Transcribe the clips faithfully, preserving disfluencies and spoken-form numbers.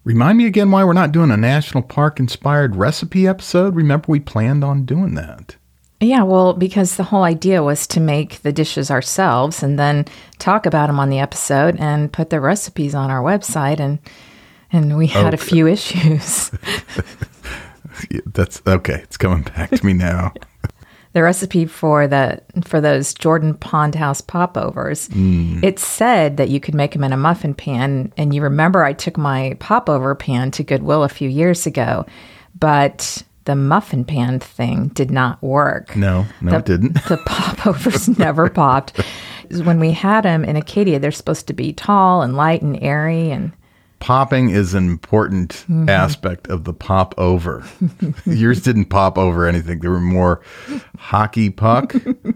Remind me again why we're not doing a national park inspired recipe episode. Remember, we planned on doing that. Yeah, well, because the whole idea was to make the dishes ourselves and then talk about them on the episode and put the recipes on our website, and and we had okay. a few issues. That's okay. It's coming back to me now. The recipe for the for those Jordan Pond House popovers, mm. it said that you could make them in a muffin pan. And you remember I took my popover pan to Goodwill a few years ago, but the muffin pan thing did not work. No, no, the, it didn't. The popovers never popped. When we had them in Acadia, they're supposed to be tall and light and airy, and popping is an important mm-hmm. aspect of the pop over. Yours didn't pop over anything. They were more hockey puck.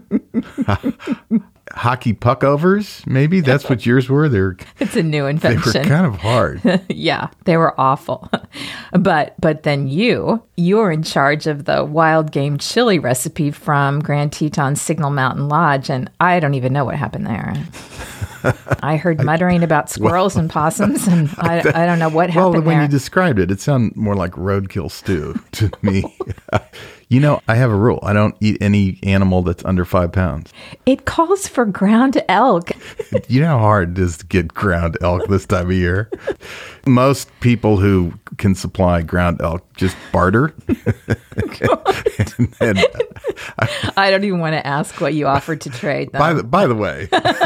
Hockey puck overs, maybe? That's what yours were? They're, it's a new invention. They were kind of hard. Yeah, they were awful. But but then you, you were in charge of the wild game chili recipe from Grand Teton Signal Mountain Lodge, and I don't even know what happened there. I heard muttering about squirrels well, and possums, and I, I don't know what happened well, when there. you described it, it sounded more like roadkill stew to me. You know, I have a rule. I don't eat any animal that's under five pounds. It calls for ground elk. You know how hard it is to get ground elk this time of year? Most people who can supply ground elk just barter. and, and, I, I don't even want to ask what you offered to trade, though. By the, by the way...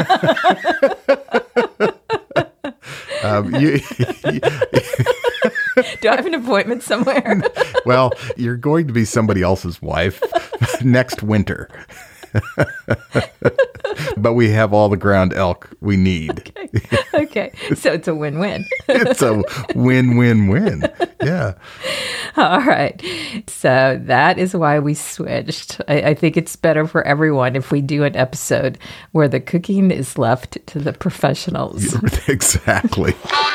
um, you, you, Do I have an appointment somewhere? Well, you're going to be somebody else's wife next winter. But we have all the ground elk we need. Okay. Okay. So it's a win-win. It's a win-win-win. Yeah. All right. So that is why we switched. I, I think it's better for everyone if we do an episode where the cooking is left to the professionals. Exactly.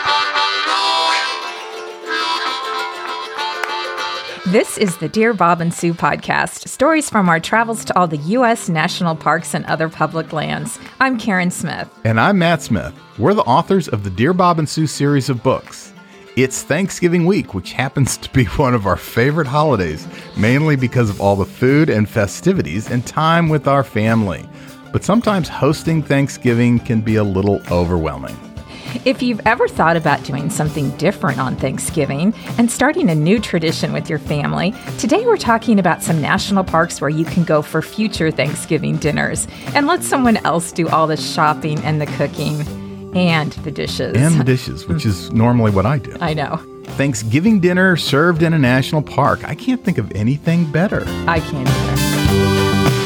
This is the Dear Bob and Sue podcast, stories from our travels to all the U S national parks and other public lands. I'm Karen Smith. And I'm Matt Smith. We're the authors of the Dear Bob and Sue series of books. It's Thanksgiving week, which happens to be one of our favorite holidays, mainly because of all the food and festivities and time with our family. But sometimes hosting Thanksgiving can be a little overwhelming. If you've ever thought about doing something different on Thanksgiving and starting a new tradition with your family, today we're talking about some national parks where you can go for future Thanksgiving dinners and let someone else do all the shopping and the cooking and the dishes. And the dishes, which is normally what I do. I know. Thanksgiving dinner served in a national park. I can't think of anything better. I can't either.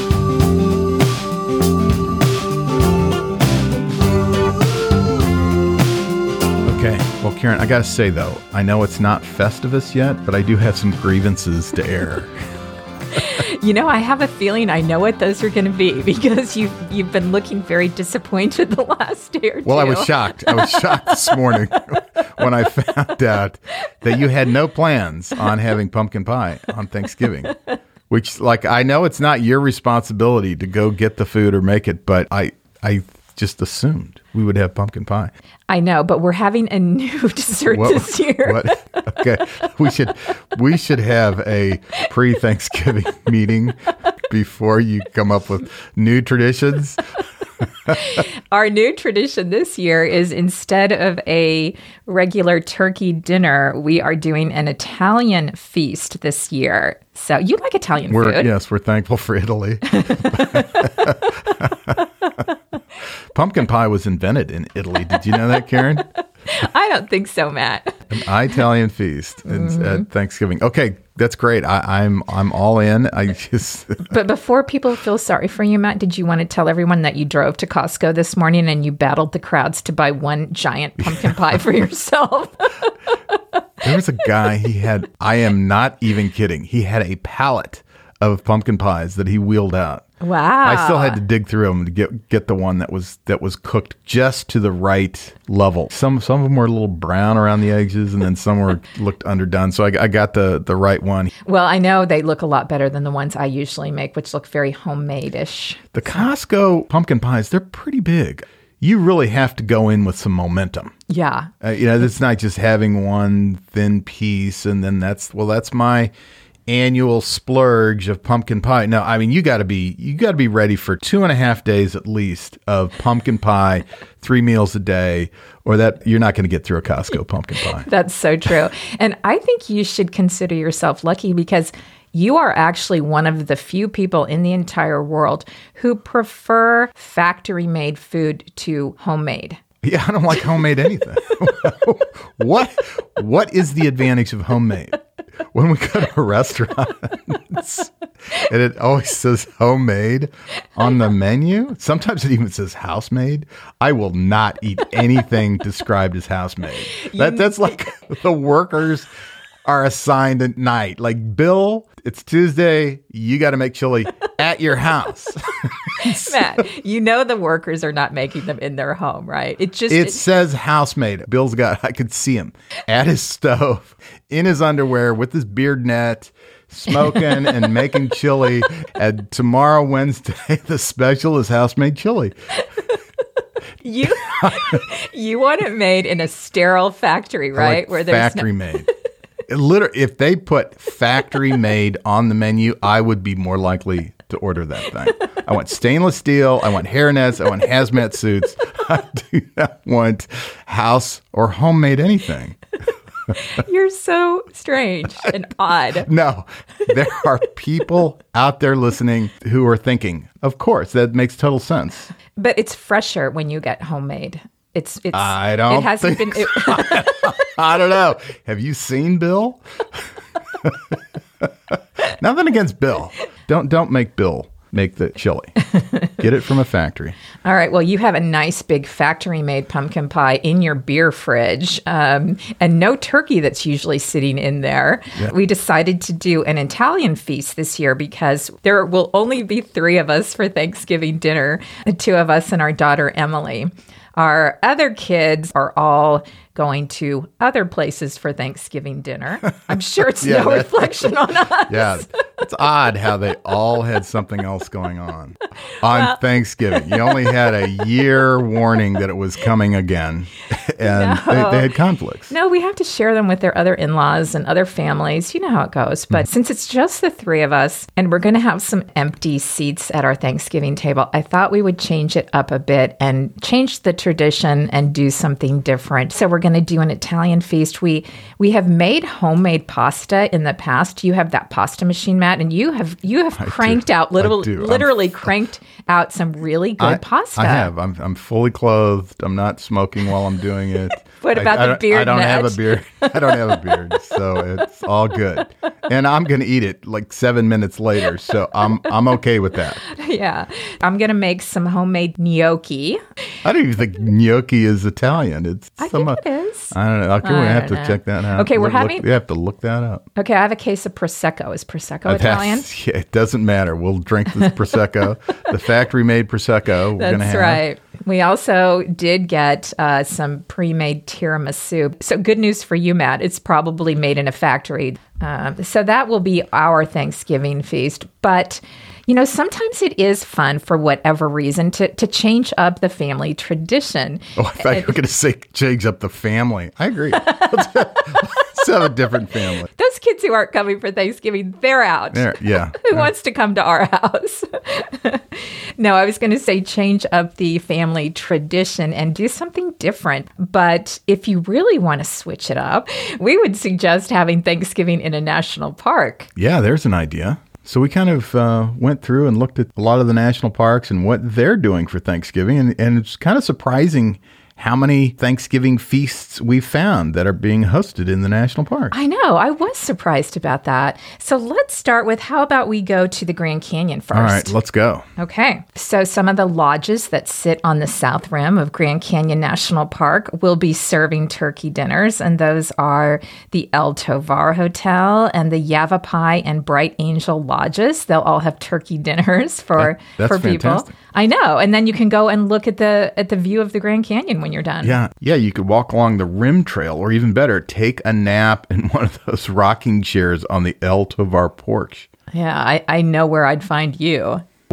Okay. Well, Karen, I got to say, though, I know it's not Festivus yet, but I do have some grievances to air. You know, I have a feeling I know what those are going to be because you've, you've been looking very disappointed the last day or two. Well, I was shocked. I was shocked this morning when I found out that you had no plans on having pumpkin pie on Thanksgiving. Which, like, I know it's not your responsibility to go get the food or make it, but I, I just assumed we would have pumpkin pie. I know, but we're having a new dessert what, this year. What? Okay, we should we should have a pre-Thanksgiving meeting before you come up with new traditions. Our new tradition this year is instead of a regular turkey dinner, we are doing an Italian feast this year. So you like Italian we're, food? Yes, we're thankful for Italy. Pumpkin pie was invented in Italy. Did you know that, Karen? I don't think so, Matt. An Italian feast mm-hmm. at Thanksgiving. Okay, that's great. I, I'm I'm all in. I just. But before people feel sorry for you, Matt, did you want to tell everyone that you drove to Costco this morning and you battled the crowds to buy one giant pumpkin pie for yourself? There was a guy. He had. I am not even kidding. He had a pallet of pumpkin pies that he wheeled out. Wow. I still had to dig through them to get get the one that was that was cooked just to the right level. Some some of them were a little brown around the edges, and then some were looked underdone. So I, I got the, the right one. Well, I know they look a lot better than the ones I usually make, which look very homemade-ish. The Costco pumpkin pies, they're pretty big. you really have to go in with some momentum. Yeah. Uh, you know, it's not just having one thin piece and then that's, well, that's my annual splurge of pumpkin pie. No, I mean, you got to be, you got to be ready for two and a half days at least of pumpkin pie, three meals a day, or that you're not going to get through a Costco pumpkin pie. That's so true. And I think you should consider yourself lucky because you are actually one of the few people in the entire world who prefer factory-made food to homemade. Yeah, I don't like homemade anything. What What is the advantage of homemade? When we go to a restaurant and it always says homemade on the menu, sometimes it even says house-made, I will not eat anything described as house-made. That, that's like the workers are assigned at night. Like, Bill, it's Tuesday, you got to make chili at your house. Matt, you know the workers are not making them in their home, right? It just It it, says house-made. Bill's got, I could see him at his stove, in his underwear, with his beard net, smoking and making chili. And tomorrow, Wednesday, the special is house-made chili. You you want it made in a sterile factory, right? Like Where there's factory no- made. It literally, if they put factory made on the menu, I would be more likely to order that thing. I want stainless steel. I want hairnets. I want hazmat suits. I do not want house or homemade anything. You're so strange and odd. No, there are people out there listening who are thinking, of course, that makes total sense. But it's fresher when you get homemade. It's it's I don't it hasn't think been it, I don't know. Have you seen Bill? Nothing against Bill. Don't don't make Bill make the chili. Get it from a factory. All right. Well, you have a nice big factory-made pumpkin pie in your beer fridge, um, and no turkey that's usually sitting in there. Yeah. We decided to do an Italian feast this year because there will only be three of us for Thanksgiving dinner, the two of us and our daughter, Emily. Our other kids are all going to other places for Thanksgiving dinner. I'm sure it's Yeah, no that- reflection on us. Yeah, it's odd how they all had something else going on on Thanksgiving. You only had a year warning that it was coming again, and No. they, they had conflicts. No, we have to share them with their other in-laws and other families. You know how it goes. But since it's just the three of us and we're going to have some empty seats at our Thanksgiving table, I thought we would change it up a bit and change the tradition and do something different. So we're going to do an Italian feast. We we have made homemade pasta in the past. You have that pasta machine, Matt, and you have you have I cranked do. out I literally do. I'm- literally cranked out some really good I, pasta. I have. I'm I'm fully clothed. I'm not smoking while I'm doing it. What I- about I the don't- beard, I don't have Matt? a beard. I don't have a beard, so it's all good. And I'm gonna eat it like seven minutes later, so I'm I'm okay with that. Yeah. I'm going to make some homemade gnocchi. I don't even think gnocchi is Italian. It's I some, think it is. I don't know. Okay, we I have to don't know. check that out. Okay, we're Look- having- We have to look that up. Okay, I have a case of Prosecco. Is Prosecco Uh, Italian? that's- yeah, it doesn't matter. We'll drink this Prosecco, the factory-made Prosecco. We're gonna That's have. right. We also did get uh, some pre-made tiramisu. So good news for you, Matt. It's probably made in a factory. Um, so that will be our Thanksgiving feast. But, you know, sometimes it is fun for whatever reason to, to change up the family tradition. Oh, I thought you were going to say change up the family. I agree. Let's have, let's have a different family. Those kids who aren't coming for Thanksgiving, they're out. There, yeah. Who wants to come to our house? No, I was going to say change up the family tradition and do something different. But if you really want to switch it up, we would suggest having Thanksgiving in a national park. Yeah, there's an idea. So we kind of uh, went through and looked at a lot of the national parks and what they're doing for Thanksgiving. And, and it's kind of surprising how many Thanksgiving feasts we found that are being hosted in the national park. I know. I was surprised about that. So let's start with how about we go to the Grand Canyon first? All right, let's go. Okay. So some of the lodges that sit on the south rim of Grand Canyon National Park will be serving turkey dinners, and those are the El Tovar Hotel and the Yavapai and Bright Angel Lodges. They'll all have turkey dinners for, That- that's for people. fantastic. I know. And then you can go and look at the at the view of the Grand Canyon when you're done. Yeah, yeah, you could walk along the rim trail, or even better, take a nap in one of those rocking chairs on the El Tovar porch. Yeah, I, I know where I'd find you.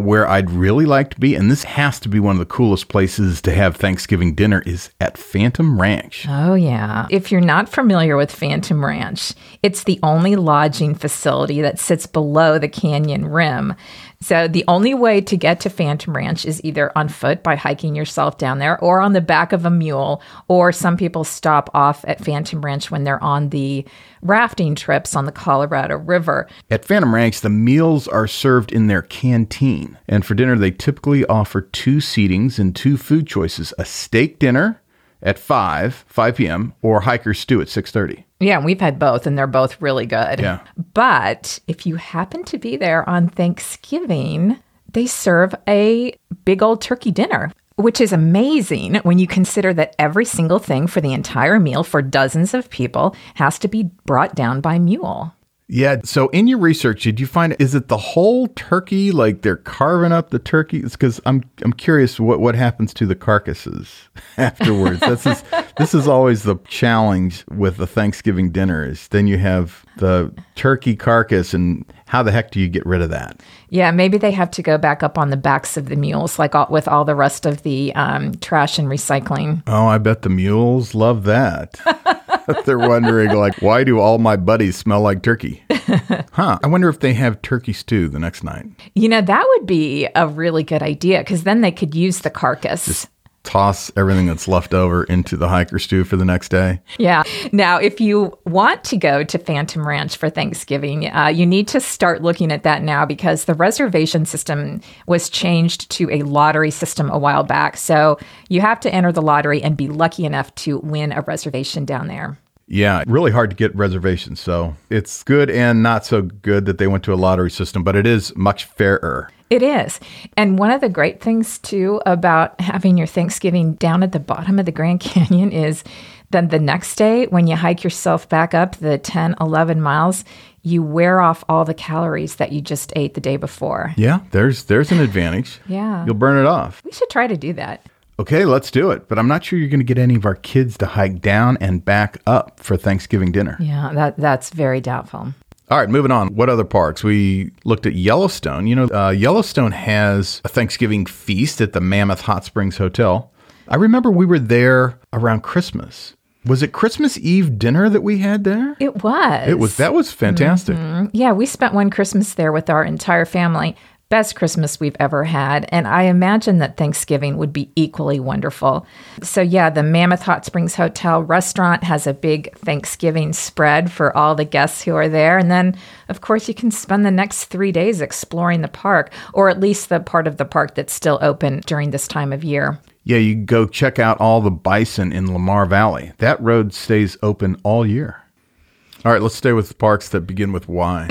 where I'd really like to be, and this has to be one of the coolest places to have Thanksgiving dinner, is at Phantom Ranch. Oh, yeah. If you're not familiar with Phantom Ranch, it's the only lodging facility that sits below the canyon rim. So the only way to get to Phantom Ranch is either on foot by hiking yourself down there or on the back of a mule, or some people stop off at Phantom Ranch when they're on the rafting trips on the Colorado River. At Phantom Ranch, the meals are served in their canteen. And for dinner, they typically offer two seatings and two food choices, a steak dinner at five, five p.m., or hiker stew at six thirty. Yeah, we've had both, and they're both really good. Yeah. But if you happen to be there on Thanksgiving, they serve a big old turkey dinner, which is amazing when you consider that every single thing for the entire meal for dozens of people has to be brought down by mule. Yeah. So in your research, did you find, is it the whole turkey? Like they're carving up the turkey? It's because I'm I'm curious what, what happens to the carcasses afterwards. That's just, this is always the challenge with the Thanksgiving dinner is then you have the turkey carcass, and how the heck do you get rid of that? Yeah, maybe they have to go back up on the backs of the mules, like all, with all the rest of the um, trash and recycling. Oh, I bet the mules love that. They're wondering, like, why do all my buddies smell like turkey? Huh. I wonder if they have turkey stew the next night. You know, that would be a really good idea, because then they could use the carcass. Just toss everything that's left over into the hiker stew for the next day. Yeah. Now, if you want to go to Phantom Ranch for Thanksgiving, uh, you need to start looking at that now, because the reservation system was changed to a lottery system a while back. So you have to enter the lottery and be lucky enough to win a reservation down there. Yeah, really hard to get reservations. So it's good and not so good that they went to a lottery system, but it is much fairer. It is. And one of the great things, too, about having your Thanksgiving down at the bottom of the Grand Canyon is then the next day, when you hike yourself back up the ten, eleven miles, you wear off all the calories that you just ate the day before. Yeah, there's there's an advantage. Yeah. You'll burn it off. We should try to do that. Okay, let's do it. But I'm not sure you're going to get any of our kids to hike down and back up for Thanksgiving dinner. Yeah, that that's very doubtful. All right, moving on. What other parks? We looked at Yellowstone. You know, uh, Yellowstone has a Thanksgiving feast at the Mammoth Hot Springs Hotel. I remember we were there around Christmas. Was it Christmas Eve dinner that we had there? It was. It was. That was fantastic. Mm-hmm. Yeah, we spent one Christmas there with our entire family. Best Christmas we've ever had. And I imagine that Thanksgiving would be equally wonderful. So yeah, the Mammoth Hot Springs Hotel restaurant has a big Thanksgiving spread for all the guests who are there. And then, of course, you can spend the next three days exploring the park, or at least the part of the park that's still open during this time of year. Yeah, you can go check out all the bison in Lamar Valley. That road stays open all year. All right, let's stay with parks that begin with Y.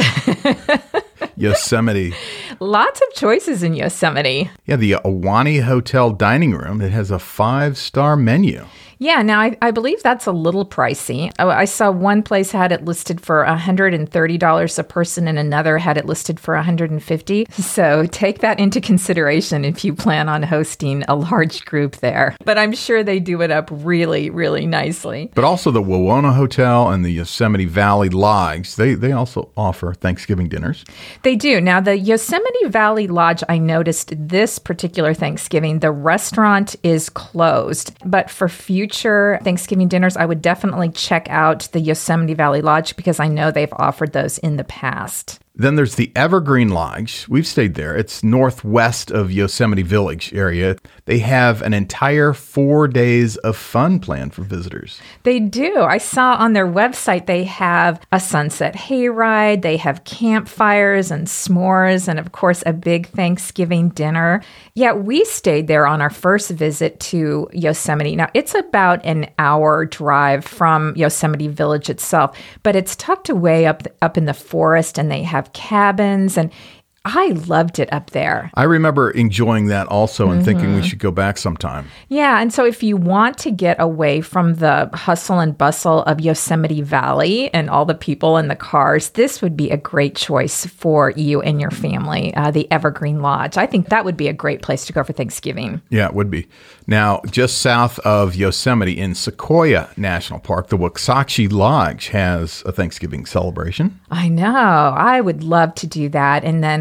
Yosemite. Lots of choices in Yosemite. Yeah, the Ahwahnee Hotel dining room. It has a five-star menu. Yeah, now I, I believe that's a little pricey. Oh, I saw one place had it listed for one hundred thirty dollars a person, and another had it listed for one hundred fifty dollars. So take that into consideration if you plan on hosting a large group there. But I'm sure they do it up really, really nicely. But also the Wawona Hotel and the Yosemite Valley Lodge, they, they also offer Thanksgiving dinners. They do. Now, the Yosemite Valley Lodge, I noticed this particular Thanksgiving, the restaurant is closed. But for future Thanksgiving dinners, I would definitely check out the Yosemite Valley Lodge, because I know they've offered those in the past. Then there's the Evergreen Lodge. We've stayed there. It's northwest of Yosemite Village area. They have an entire four days of fun planned for visitors. They do. I saw on their website they have a sunset hayride, they have campfires and s'mores, and of course a big Thanksgiving dinner. Yeah, we stayed there on our first visit to Yosemite. Now, it's about an hour drive from Yosemite Village itself, but it's tucked away up, up in the forest, and they have cabins, and I loved it up there. I remember enjoying that also and mm-hmm. thinking we should go back sometime. Yeah, and so if you want to get away from the hustle and bustle of Yosemite Valley and all the people and the cars, this would be a great choice for you and your family, uh, the Evergreen Lodge. I think that would be a great place to go for Thanksgiving. Yeah, it would be. Now, just south of Yosemite in Sequoia National Park, the Waxahachie Lodge has a Thanksgiving celebration. I know. I would love to do that. And then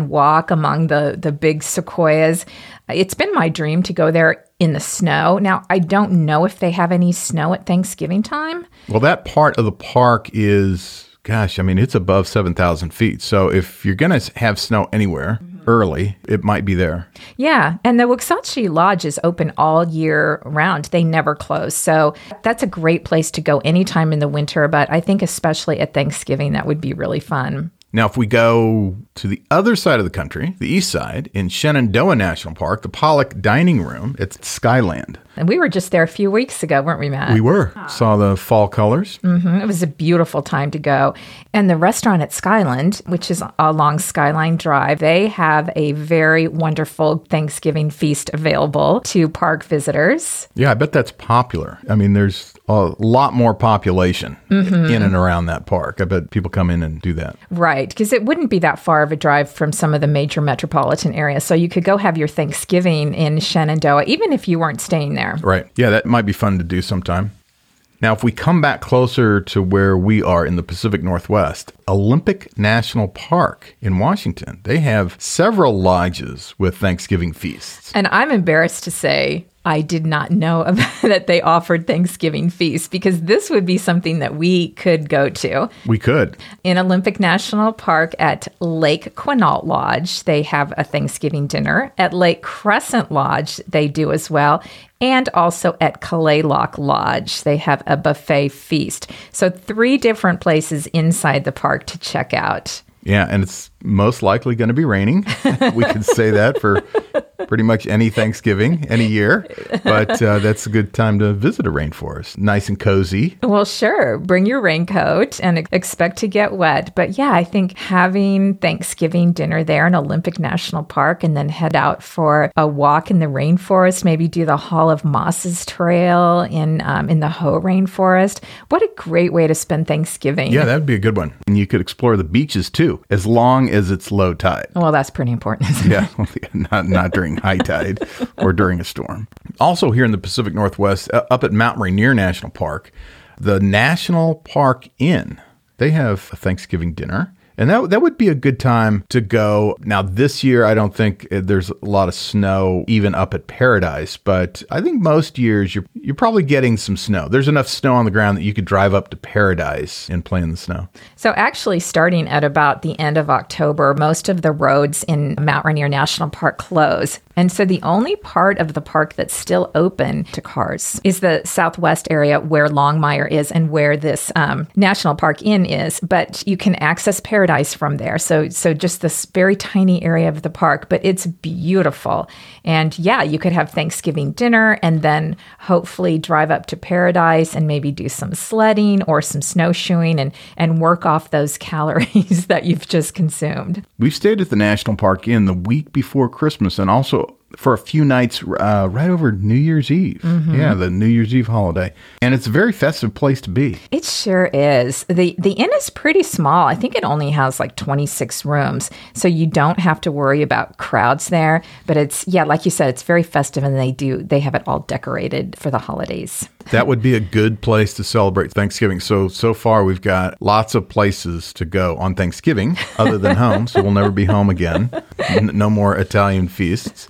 can walk among the, the big sequoias. It's been my dream to go there in the snow. Now, I don't know if they have any snow at Thanksgiving time. Well, that part of the park is, gosh, I mean, it's above seven thousand feet. So if you're going to have snow anywhere mm-hmm. early, it might be there. Yeah. And the Waxahachie Lodge is open all year round. They never close. So that's a great place to go anytime in the winter. But I think especially at Thanksgiving, that would be really fun. Now, if we go to the other side of the country, the east side, in Shenandoah National Park, the Pollock Dining Room, it's Skyland. And we were just there a few weeks ago, weren't we, Matt? We were. Aww. Saw the fall colors. Mm-hmm. It was a beautiful time to go. And the restaurant at Skyland, which is along Skyline Drive, they have a very wonderful Thanksgiving feast available to park visitors. Yeah, I bet that's popular. I mean, there's a lot more population mm-hmm. in and around that park. I bet people come in and do that. Right, because it wouldn't be that far of a drive from some of the major metropolitan areas. So you could go have your Thanksgiving in Shenandoah, even if you weren't staying there. Right. Yeah, that might be fun to do sometime. Now, if we come back closer to where we are in the Pacific Northwest, Olympic National Park in Washington, they have several lodges with Thanksgiving feasts. And I'm embarrassed to say I did not know about that they offered Thanksgiving feasts, because this would be something that we could go to. We could. In Olympic National Park at Lake Quinault Lodge, they have a Thanksgiving dinner. At Lake Crescent Lodge, they do as well. And also at Kalaylock Lodge, they have a buffet feast. So three different places inside the park to check out. Yeah, and it's most likely going to be raining. We can say that for pretty much any Thanksgiving, any year. But uh, that's a good time to visit a rainforest. Nice and cozy. Well, sure. Bring your raincoat and expect to get wet. But yeah, I think having Thanksgiving dinner there in Olympic National Park and then head out for a walk in the rainforest, maybe do the Hall of Mosses Trail in, um, in the Hoh Rainforest. What a great way to spend Thanksgiving. Yeah, that would be a good one. And you could explore the beaches too, as long as it's low tide. Well, that's pretty important, isn't yeah, it? not not during high tide or during a storm. Also here in the Pacific Northwest, uh, up at Mount Rainier National Park, the National Park Inn, they have a Thanksgiving dinner. And that that would be a good time to go. Now, this year, I don't think there's a lot of snow even up at Paradise, but I think most years you're you're probably getting some snow. There's enough snow on the ground that you could drive up to Paradise and play in the snow. So actually, starting at about the end of October, most of the roads in Mount Rainier National Park close. And so the only part of the park that's still open to cars is the southwest area where Longmire is and where this um, National Park Inn is. But you can access Paradise from there. So so just this very tiny area of the park, but it's beautiful. And yeah, you could have Thanksgiving dinner and then hopefully drive up to Paradise and maybe do some sledding or some snowshoeing and, and work off those calories that you've just consumed. We've stayed at the National Park Inn the week before Christmas and also for a few nights uh, right over New Year's Eve. Mm-hmm. Yeah, the New Year's Eve holiday. And it's a very festive place to be. It sure is. The the inn is pretty small. I think it only has like twenty-six rooms. So you don't have to worry about crowds there. But it's, yeah, like you said, it's very festive and they do, they have it all decorated for the holidays. That would be a good place to celebrate Thanksgiving. So, so far we've got lots of places to go on Thanksgiving other than home. So we'll never be home again. N- no more Italian feasts.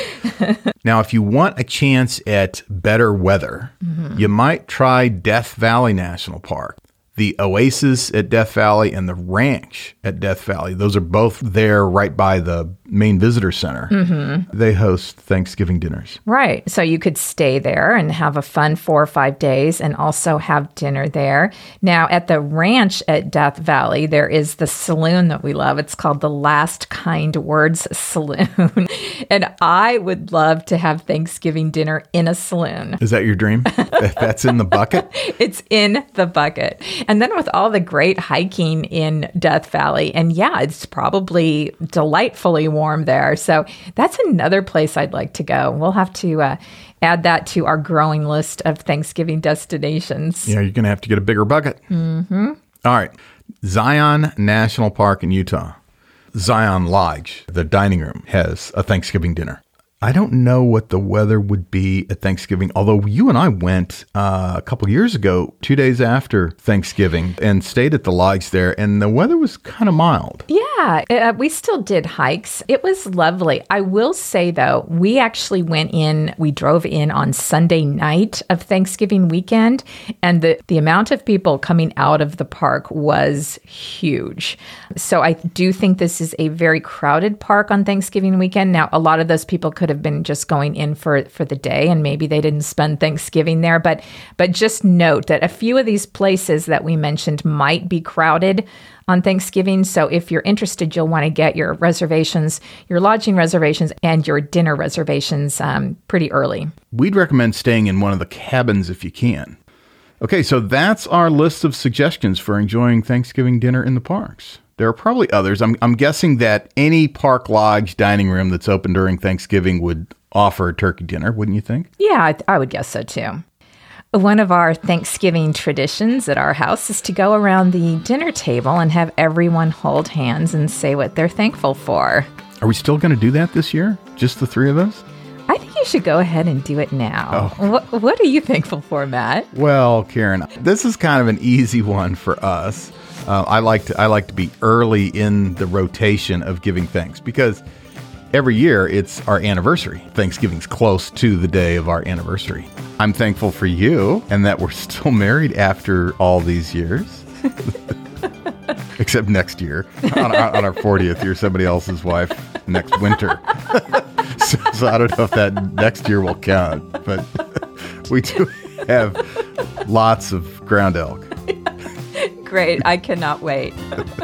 Now, if you want a chance at better weather, mm-hmm. you might try Death Valley National Park. The Oasis at Death Valley and the Ranch at Death Valley. Those are both there right by the main visitor center. Mm-hmm. They host Thanksgiving dinners. Right. So you could stay there and have a fun four or five days and also have dinner there. Now, at the Ranch at Death Valley, there is the saloon that we love. It's called the Last Kind Words Saloon. And I would love to have Thanksgiving dinner in a saloon. Is that your dream? That's in the bucket? It's in the bucket. And then with all the great hiking in Death Valley, and yeah, it's probably delightfully warm there. So that's another place I'd like to go. We'll have to uh, add that to our growing list of Thanksgiving destinations. Yeah, you're going to have to get a bigger bucket. Mm-hmm. All right. Zion National Park in Utah. Zion Lodge, the dining room, has a Thanksgiving dinner. I don't know what the weather would be at Thanksgiving, although you and I went uh, a couple years ago, two days after Thanksgiving, and stayed at the lodge there, and the weather was kind of mild. Yeah, Yeah, uh, we still did hikes. It was lovely. I will say, though, we actually went in, we drove in on Sunday night of Thanksgiving weekend, and the, the amount of people coming out of the park was huge. So I do think this is a very crowded park on Thanksgiving weekend. Now, a lot of those people could have been just going in for, for the day, and maybe they didn't spend Thanksgiving there. But, but just note that a few of these places that we mentioned might be crowded on Thanksgiving. So if you're interested, you'll want to get your reservations, your lodging reservations, and your dinner reservations um, pretty early. We'd recommend staying in one of the cabins if you can. Okay, so that's our list of suggestions for enjoying Thanksgiving dinner in the parks. There are probably others. I'm, I'm guessing that any park lodge dining room that's open during Thanksgiving would offer a turkey dinner, wouldn't you think? Yeah, I, th- I would guess so too. One of our Thanksgiving traditions at our house is to go around the dinner table and have everyone hold hands and say what they're thankful for. Are we still going to do that this year? Just the three of us? I think you should go ahead and do it now. Oh. What, what are you thankful for, Matt? Well, Karen, this is kind of an easy one for us. Uh, I like to I like to be early in the rotation of giving thanks because every year it's our anniversary. Thanksgiving's close to the day of our anniversary. I'm thankful for you and that we're still married after all these years. Except next year, on our, on our fortieth, you're somebody else's wife next winter. so, so I don't know if that next year will count, but we do have lots of ground elk. Great. I cannot wait.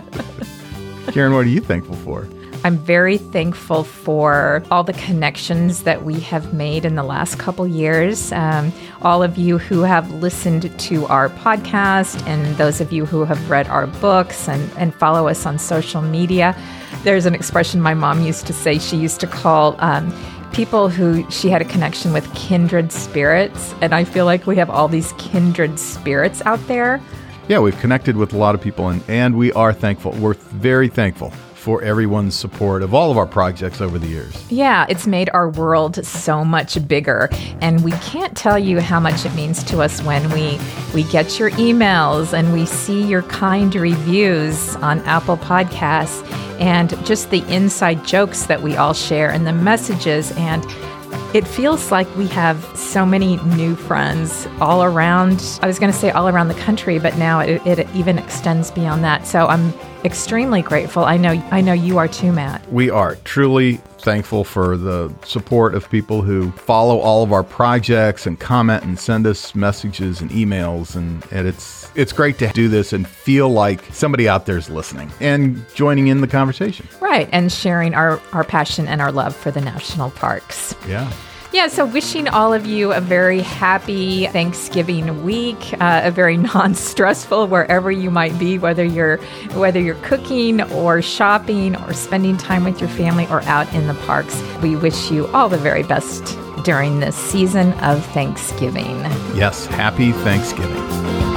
Karen, what are you thankful for? I'm very thankful for all the connections that we have made in the last couple years. Um, all of you who have listened to our podcast and those of you who have read our books and, and follow us on social media. There's an expression my mom used to say. She used to call um, people who she had a connection with kindred spirits. And I feel like we have all these kindred spirits out there. Yeah, we've connected with a lot of people and, and we are thankful. We're very thankful for everyone's support of all of our projects over the years. Yeah, it's made our world so much bigger. And we can't tell you how much it means to us when we, we get your emails and we see your kind reviews on Apple Podcasts and just the inside jokes that we all share and the messages. And it feels like we have so many new friends all around. I was going to say all around the country, but now it, it even extends beyond that. So I'm extremely grateful. I know I know you are too, Matt. We are truly thankful for the support of people who follow all of our projects and comment and send us messages and emails. And, and it's it's great to do this and feel like somebody out there is listening and joining in the conversation. Right. And sharing our, our passion and our love for the national parks. Yeah. Yeah, so wishing all of you a very happy Thanksgiving week, uh, a very non-stressful wherever you might be, whether you're whether you're cooking or shopping or spending time with your family or out in the parks. We wish you all the very best during this season of Thanksgiving. Yes, happy Thanksgiving.